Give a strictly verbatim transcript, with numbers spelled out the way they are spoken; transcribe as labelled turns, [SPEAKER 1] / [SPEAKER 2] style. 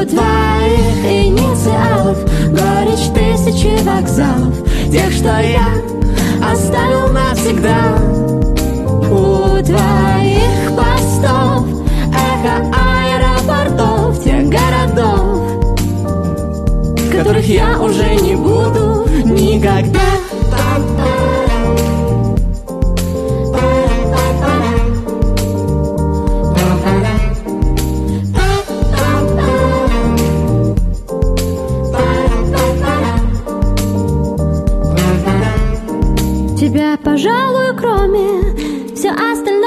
[SPEAKER 1] твоих инициалов горечь тысячи вокзалов, тех, что я оставил навсегда. У твоих постов эхо аэропортов, тех городов, которых я уже не буду никогда.
[SPEAKER 2] Тебя, пожалуй, кроме все остальное